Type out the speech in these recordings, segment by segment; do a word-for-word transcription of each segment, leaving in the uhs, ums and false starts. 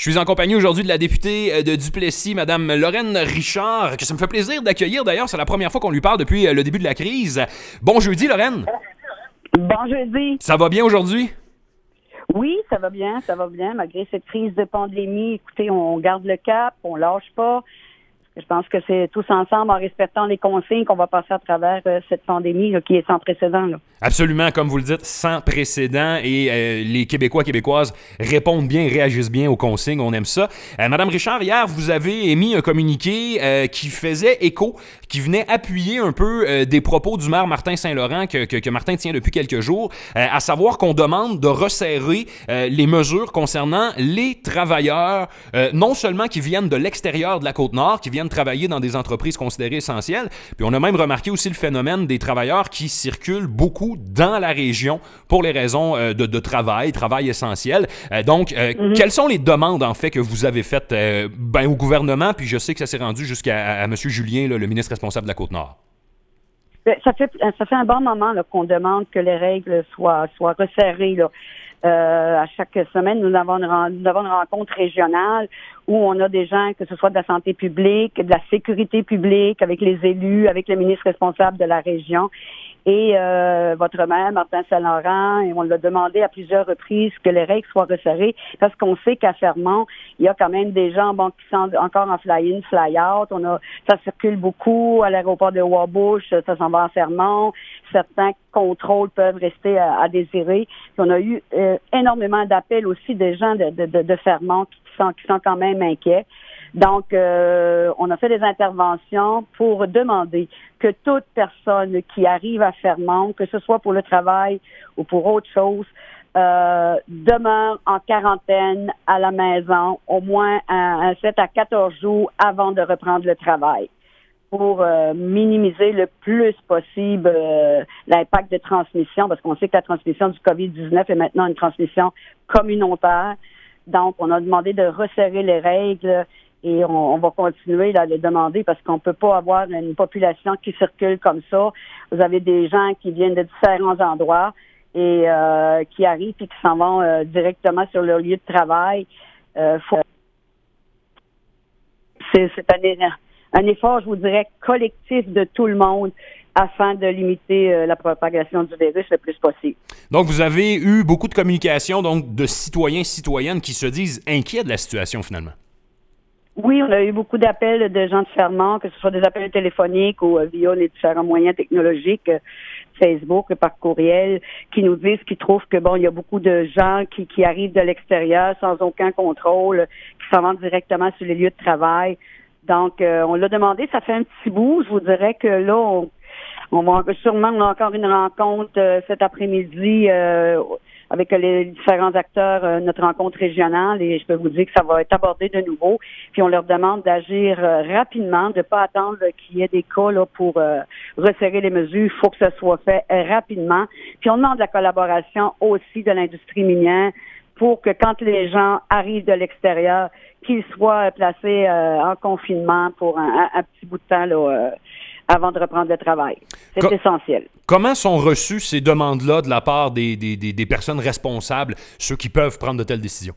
Je suis en compagnie aujourd'hui de la députée de Duplessis, Mme Lorraine Richard, que ça me fait plaisir d'accueillir. D'ailleurs, c'est la première fois qu'on lui parle depuis le début de la crise. Bon jeudi, Lorraine. Bon jeudi. Ça va bien aujourd'hui? Oui, ça va bien, ça va bien. Malgré cette crise de pandémie, écoutez, on garde le cap, on lâche pas. Je pense que c'est tous ensemble, en respectant les consignes, qu'on va passer à travers euh, cette pandémie là, qui est sans précédent. Là. Absolument, comme vous le dites, sans précédent. Et euh, les Québécois, Québécoises répondent bien, réagissent bien aux consignes. On aime ça. Euh, Madame Richard, hier, vous avez émis un communiqué euh, qui faisait écho, qui venait appuyer un peu euh, des propos du maire Martin Saint-Laurent que, que, que Martin tient depuis quelques jours, euh, à savoir qu'on demande de resserrer euh, les mesures concernant les travailleurs, euh, non seulement qui viennent de l'extérieur de la Côte-Nord, qui viennent travailler dans des entreprises considérées essentielles, puis on a même remarqué aussi le phénomène des travailleurs qui circulent beaucoup dans la région pour les raisons euh, de, de travail, travail essentiel. Euh, donc, euh, mm-hmm. quelles sont les demandes, en fait, que vous avez faites euh, ben, au gouvernement, puis je sais que ça s'est rendu jusqu'à à, à M. Julien, là, le ministre responsable de la Côte-Nord? Ça fait, ça fait un bon moment là, qu'on demande que les règles soient, soient resserrées, là. Euh, à chaque semaine, nous avons, une, nous avons une rencontre régionale où on a des gens, que ce soit de la santé publique, de la sécurité publique, avec les élus, avec le ministre responsable de la région. Et euh, votre maire, Martin Saint-Laurent, et on l'a demandé à plusieurs reprises que les règles soient resserrées, parce qu'on sait qu'à Fermont, il y a quand même des gens bon, qui sont encore en fly-in, fly-out. On a, ça circule beaucoup à l'aéroport de Wabush, ça s'en va à Fermont. Certains contrôles peuvent rester à, à désirer. Puis on a eu euh, énormément d'appels aussi des gens de, de, de, de Fermont qui sont, qui sont quand même inquiets. Donc, euh, on a fait des interventions pour demander que toute personne qui arrive à Fermont, que ce soit pour le travail ou pour autre chose, euh, demeure en quarantaine à la maison au moins un, un sept à quatorze jours avant de reprendre le travail, pour euh, minimiser le plus possible euh, l'impact de transmission, parce qu'on sait que la transmission du covid dix-neuf est maintenant une transmission communautaire. Donc, on a demandé de resserrer les règles et on, on va continuer là, à les demander parce qu'on peut pas avoir une population qui circule comme ça. Vous avez des gens qui viennent de différents endroits et euh, qui arrivent et qui s'en vont euh, directement sur leur lieu de travail. Euh, faut... C'est, c'est un, un effort, je vous dirais, collectif de tout le monde afin de limiter euh, la propagation du virus le plus possible. Donc, vous avez eu beaucoup de communication donc de citoyens, citoyennes qui se disent inquiets de la situation finalement. Oui, on a eu beaucoup d'appels de gens de Fermont, que ce soit des appels téléphoniques ou euh, via les différents moyens technologiques, euh, Facebook, par courriel, qui nous disent qu'ils trouvent que bon, il y a beaucoup de gens qui, qui arrivent de l'extérieur sans aucun contrôle, qui s'en vont directement sur les lieux de travail. Donc, euh, on l'a demandé, ça fait un petit bout. Je vous dirais que là, on, on va sûrement on a encore une rencontre euh, cet après-midi euh, avec les différents acteurs, euh, notre rencontre régionale, et je peux vous dire que ça va être abordé de nouveau. Puis on leur demande d'agir euh, rapidement, de ne pas attendre qu'il y ait des cas là, pour euh, resserrer les mesures. Il faut que ça soit fait euh, rapidement. Puis on demande la collaboration aussi de l'industrie minière pour que quand les gens arrivent de l'extérieur, qu'ils soient placés euh, en confinement pour un, un, un petit bout de temps là, euh, avant de reprendre le travail. C'est Co- essentiel. Comment sont reçues ces demandes-là de la part des, des, des, des personnes responsables, ceux qui peuvent prendre de telles décisions?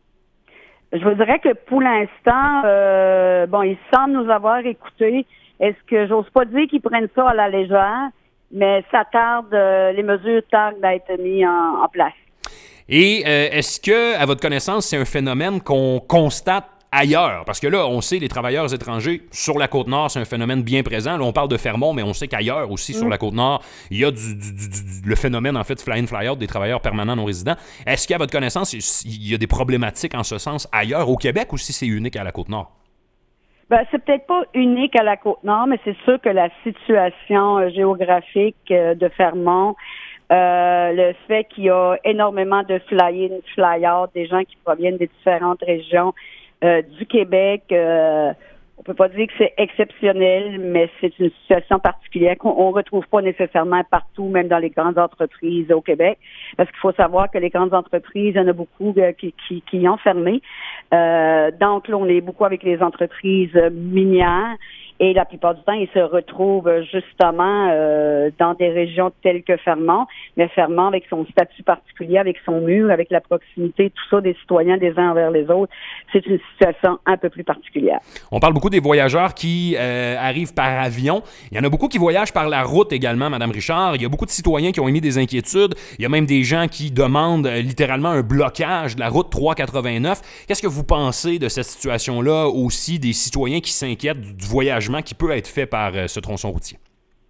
Je vous dirais que pour l'instant, euh, bon, ils semblent nous avoir écoutés. Est-ce que j'ose pas dire qu'ils prennent ça à la légère, mais ça tarde, euh, les mesures tardent d'être mises en, en place. Et euh, est-ce que, à votre connaissance, c'est un phénomène qu'on constate ailleurs? Parce que là, on sait, les travailleurs étrangers sur la Côte-Nord, c'est un phénomène bien présent. Là, on parle de Fermont, mais on sait qu'ailleurs aussi, mmh. sur la Côte-Nord, il y a du, du, du, du, le phénomène, en fait, fly-in, fly-out des travailleurs permanents non résidents. Est-ce qu'à votre connaissance, il y a des problématiques en ce sens ailleurs au Québec ou si c'est unique à la Côte-Nord? Ben, c'est peut-être pas unique à la Côte-Nord, mais c'est sûr que la situation euh, géographique euh, de Fermont, Euh, le fait qu'il y a énormément de fly-in, fly-out, des gens qui proviennent des différentes régions euh, du Québec. Euh, on peut pas dire que c'est exceptionnel, mais c'est une situation particulière qu'on ne retrouve pas nécessairement partout, même dans les grandes entreprises au Québec. Parce qu'il faut savoir que les grandes entreprises, il y en a beaucoup euh, qui, qui, qui ont fermé. Euh, donc là, on est beaucoup avec les entreprises minières. Et la plupart du temps, ils se retrouvent justement euh, dans des régions telles que Fermont, mais Fermont avec son statut particulier, avec son mur, avec la proximité, tout ça des citoyens des uns envers les autres, c'est une situation un peu plus particulière. On parle beaucoup des voyageurs qui euh, arrivent par avion. Il y en a beaucoup qui voyagent par la route également, Mme Richard. Il y a beaucoup de citoyens qui ont émis des inquiétudes. Il y a même des gens qui demandent euh, littéralement un blocage de la route trois cent quatre-vingt-neuf. Qu'est-ce que vous pensez de cette situation-là, aussi des citoyens qui s'inquiètent du, du voyagement qui peut être fait par euh, ce tronçon routier?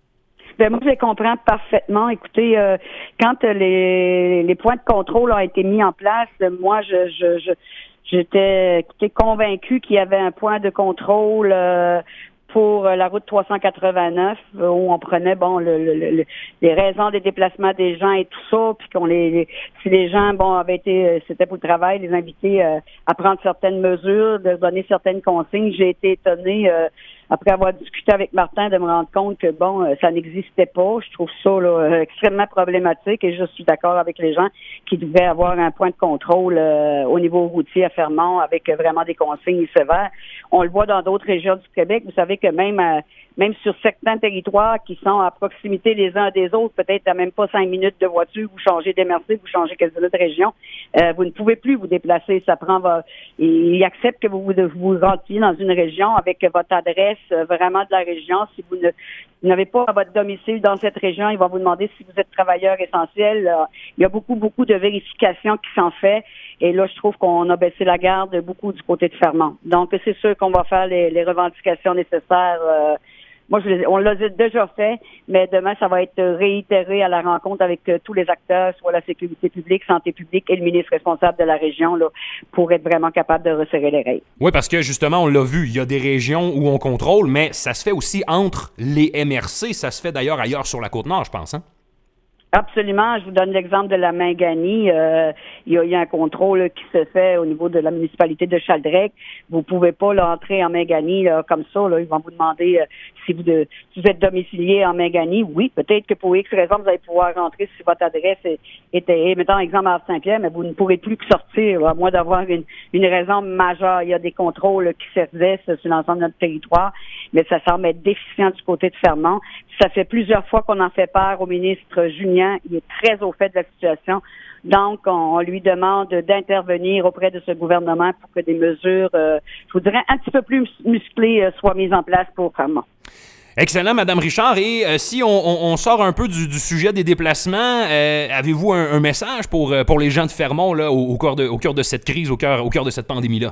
Ben moi, je les comprends parfaitement. Écoutez, euh, quand les, les points de contrôle ont été mis en place, moi, je, je, je j'étais écoutez, convaincue qu'il y avait un point de contrôle euh, pour la route trois cent quatre-vingt-neuf où on prenait bon le, le, le, les raisons des déplacements des gens et tout ça, puis qu'on les, les si les gens bon avaient été c'était pour le travail, les inviter euh, à prendre certaines mesures, de donner certaines consignes. J'ai été étonnée euh, après avoir discuté avec Martin de me rendre compte que bon euh, ça n'existait pas. Je trouve ça là, euh, extrêmement problématique et je suis d'accord avec les gens qui devaient avoir un point de contrôle euh, au niveau routier à Fermont avec euh, vraiment des consignes sévères. On le voit dans d'autres régions du Québec. Vous savez que même euh, même sur certains territoires qui sont à proximité les uns des autres, peut-être à même pas cinq minutes de voiture, vous changez d'M R C, vous changez quasiment de région, euh, vous ne pouvez plus vous déplacer. Ça prend va, ils acceptent que vous vous, vous rentriez dans une région avec votre adresse euh, vraiment de la région. Si vous ne vous n'avez pas votre domicile dans cette région, ils vont vous demander si vous êtes travailleur essentiel. Euh, il y a beaucoup, beaucoup de vérifications qui sont faites. Et là, je trouve qu'on a baissé la garde beaucoup du côté de Fermont. Donc, c'est sûr qu'on va faire les, les revendications nécessaires. Euh, moi, je les, on l'a déjà fait, mais demain, ça va être réitéré à la rencontre avec euh, tous les acteurs, soit la sécurité publique, santé publique et le ministre responsable de la région, là, pour être vraiment capable de resserrer les règles. Oui, parce que justement, on l'a vu, il y a des régions où on contrôle, mais ça se fait aussi entre les M R C. Ça se fait d'ailleurs ailleurs sur la Côte-Nord, je pense, hein? Absolument. Je vous donne l'exemple de la Mingani. Euh, il, y a, il y a un contrôle là, qui se fait au niveau de la municipalité de Chaldrec. Vous pouvez pas là, entrer en Mingani là, comme ça. Là. Ils vont vous demander euh, si, vous de, si vous êtes domicilié en Mingani. Oui, peut-être que pour X raison, vous allez pouvoir rentrer si votre adresse est, est mettons exemple à Saint-Pierre, mais vous ne pourrez plus que sortir, là, à moins d'avoir une, une raison majeure. Il y a des contrôles là, qui s'exercent sur l'ensemble de notre territoire, mais ça semble être déficient du côté de Fermont. Ça fait plusieurs fois qu'on en fait part au ministre Julien. Il est très au fait de la situation. Donc, on, on lui demande d'intervenir auprès de ce gouvernement pour que des mesures, euh, je vous dirais, un petit peu plus musclées euh, soient mises en place pour Fermont. Excellent, Mme Richard. Et euh, si on, on, on sort un peu du, du sujet des déplacements, euh, avez-vous un, un message pour, pour les gens de Fermont là, au, au, cœur de, au cœur de cette crise, au cœur, au cœur de cette pandémie-là?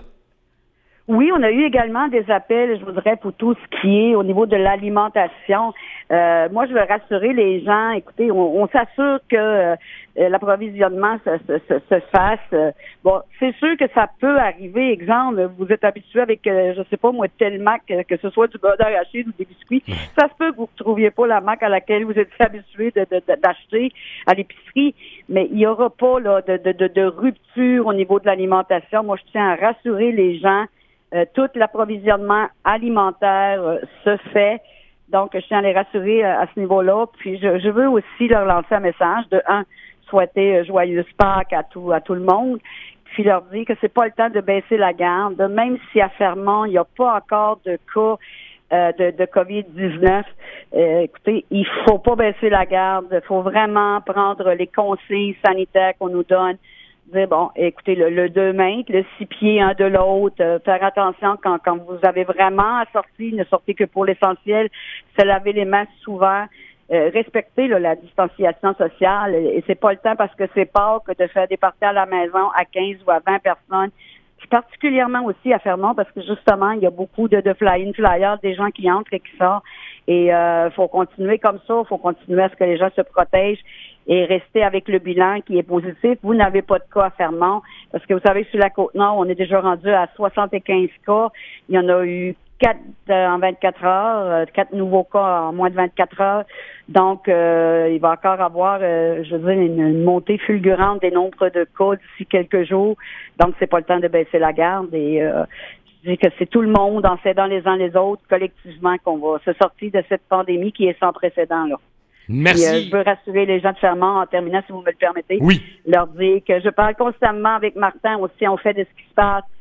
Oui, on a eu également des appels, je voudrais, pour tout ce qui est au niveau de l'alimentation. Euh, moi, je veux rassurer les gens. Écoutez, on, on s'assure que euh, l'approvisionnement se, se, se, se fasse. Euh, bon, c'est sûr que ça peut arriver. Exemple, vous êtes habitué avec, euh, je sais pas moi, tel mac, que ce soit du beurre d'arachide ou des biscuits. Ça se peut que vous ne trouviez pas la marque à laquelle vous êtes habitué de, de, de, d'acheter à l'épicerie, mais il n'y aura pas là, de, de, de, de rupture au niveau de l'alimentation. Moi, je tiens à rassurer les gens. Euh, tout l'approvisionnement alimentaire euh, se fait. Donc, je tiens à les rassurer euh, à ce niveau-là. Puis, je, je veux aussi leur lancer un message de, un, souhaiter euh, joyeuse Pâques à tout, à tout le monde. Puis, leur dire que c'est pas le temps de baisser la garde. Même si à Fermont, il n'y a pas encore de cas euh, de, de covid dix-neuf, euh, écoutez, il faut pas baisser la garde. Il faut vraiment prendre les consignes sanitaires qu'on nous donne. Dire, bon, écoutez, le, le deux mètres, le six pieds un de l'autre, euh, faire attention quand, quand vous avez vraiment à sortir, ne sortez que pour l'essentiel, se laver les mains souvent, euh, respecter là, la distanciation sociale, et c'est pas le temps parce que c'est pas que de faire des parties à la maison à quinze ou à vingt personnes, particulièrement aussi à Fermont parce que justement, il y a beaucoup de, de fly-in, fly-out, des gens qui entrent et qui sortent, et euh, faut continuer comme ça, faut continuer à ce que les gens se protègent et rester avec le bilan qui est positif. Vous n'avez pas de cas à Fermont, parce que vous savez, sur la Côte-Nord, on est déjà rendu à soixante-quinze cas. Il y en a eu quatre euh, en vingt-quatre heures, euh, quatre nouveaux cas en moins de vingt-quatre heures. Donc, euh, il va encore avoir, euh, je veux dire, une, une montée fulgurante des nombres de cas d'ici quelques jours. Donc, c'est pas le temps de baisser la garde. Et euh, je dis que c'est tout le monde, en s'aidant les uns les autres, collectivement, qu'on va se sortir de cette pandémie qui est sans précédent, là. Merci. Puis, euh, je veux rassurer les gens de Fermont en terminant, si vous me le permettez. Oui. Leur dire que je parle constamment avec Martin aussi, on fait de ce qui se passe.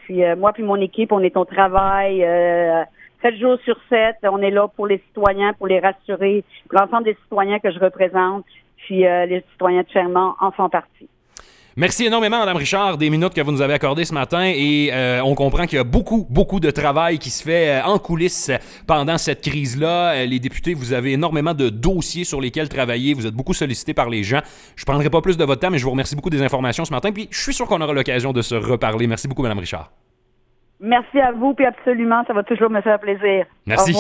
Puis euh, moi puis mon équipe, on est au travail euh, sept jours sur sept. On est là pour les citoyens, pour les rassurer, pour l'ensemble des citoyens que je représente. Puis euh, les citoyens de Fermont en font partie. Merci énormément, Mme Richard, des minutes que vous nous avez accordées ce matin. Et euh, on comprend qu'il y a beaucoup, beaucoup de travail qui se fait euh, en coulisses pendant cette crise-là. Euh, les députés, vous avez énormément de dossiers sur lesquels travailler. Vous êtes beaucoup sollicités par les gens. Je ne prendrai pas plus de votre temps, mais je vous remercie beaucoup des informations ce matin. Puis je suis sûr qu'on aura l'occasion de se reparler. Merci beaucoup, Mme Richard. Merci à vous, puis absolument, ça va toujours me faire plaisir. Merci.